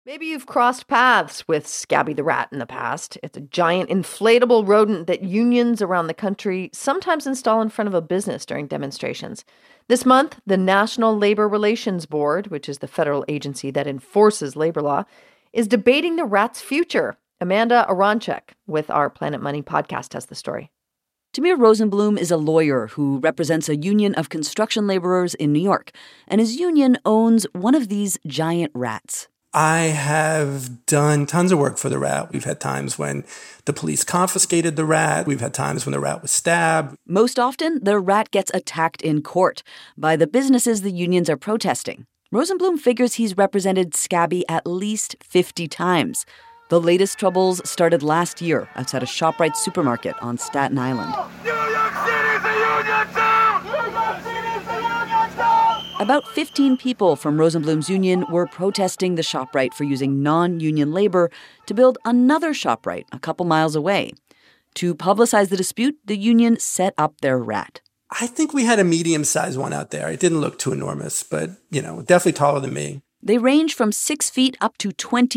Maybe you've crossed paths with Scabby the Rat in the past. It's a giant inflatable rodent that unions around the country sometimes install in front of a business during demonstrations. This month, the National Labor Relations Board, which is the federal agency that enforces labor law, is debating the rat's future. Amanda Aronczyk with our Planet Money podcast has the story. Tamir Rosenblum is a lawyer who represents a union of construction laborers in New York, and his union owns one of these giant rats. I have done tons of work for the rat. We've had times when the police confiscated the rat. We've had times when the rat was stabbed. Most often, the rat gets attacked in court by the businesses the unions are protesting. Rosenblum figures he's represented Scabby at least 50 times. The latest troubles started last year outside a ShopRite supermarket on Staten Island. New York City's a union town! New York City's a union town! About 15 people from Rosenblum's union were protesting the ShopRite for using non-union labor to build another ShopRite a couple miles away. To publicize the dispute, the union set up their rat. I think we had a medium-sized one out there. It didn't look too enormous, but, definitely taller than me. They range from 6 feet up to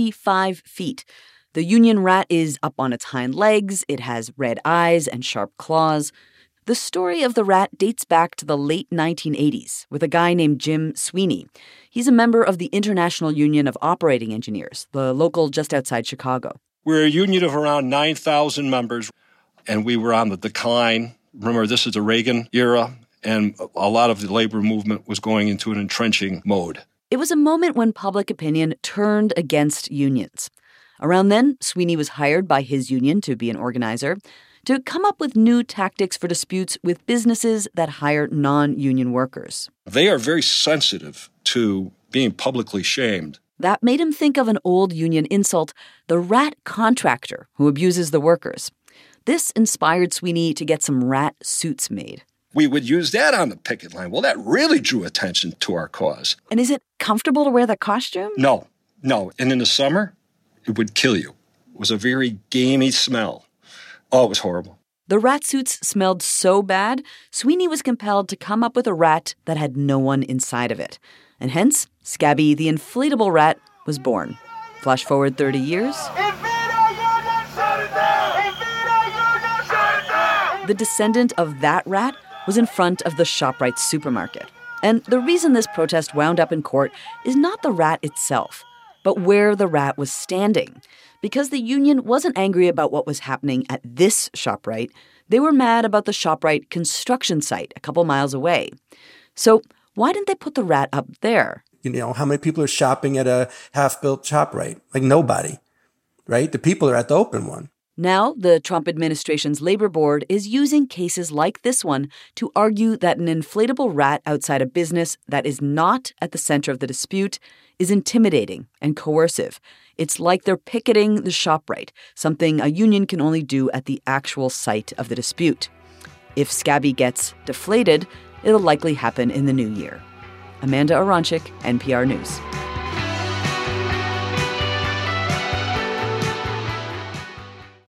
25 feet. The union rat is up on its hind legs. It has red eyes and sharp claws. The story of the rat dates back to the late 1980s with a guy named Jim Sweeney. He's a member of the International Union of Operating Engineers, the local just outside Chicago. We're a union of around 9,000 members, and we were on the decline. Remember, this is the Reagan era, and a lot of the labor movement was going into an entrenching mode. It was a moment when public opinion turned against unions. Around then, Sweeney was hired by his union to be an organizer, to come up with new tactics for disputes with businesses that hire non-union workers. They are very sensitive to being publicly shamed. That made him think of an old union insult, the rat contractor who abuses the workers. This inspired Sweeney to get some rat suits made. We would use that on the picket line. Well, that really drew attention to our cause. And is it comfortable to wear the costume? No. And in the summer, it would kill you. It was a very gamey smell. Oh, it was horrible. The rat suits smelled so bad, Sweeney was compelled to come up with a rat that had no one inside of it. And hence, Scabby the inflatable rat was born. Flash forward 30 years. The descendant of that rat was in front of the ShopRite supermarket. And the reason this protest wound up in court is not the rat itself, but where the rat was standing. Because the union wasn't angry about what was happening at this ShopRite, they were mad about the ShopRite construction site a couple miles away. So why didn't they put the rat up there? How many people are shopping at a half-built ShopRite? Like nobody, right? The people are at the open one. Now, the Trump administration's labor board is using cases like this one to argue that an inflatable rat outside a business that is not at the center of the dispute is intimidating and coercive. It's like they're picketing the ShopRite, something a union can only do at the actual site of the dispute. If Scabby gets deflated, it'll likely happen in the new year. Amanda Aronczyk, NPR News.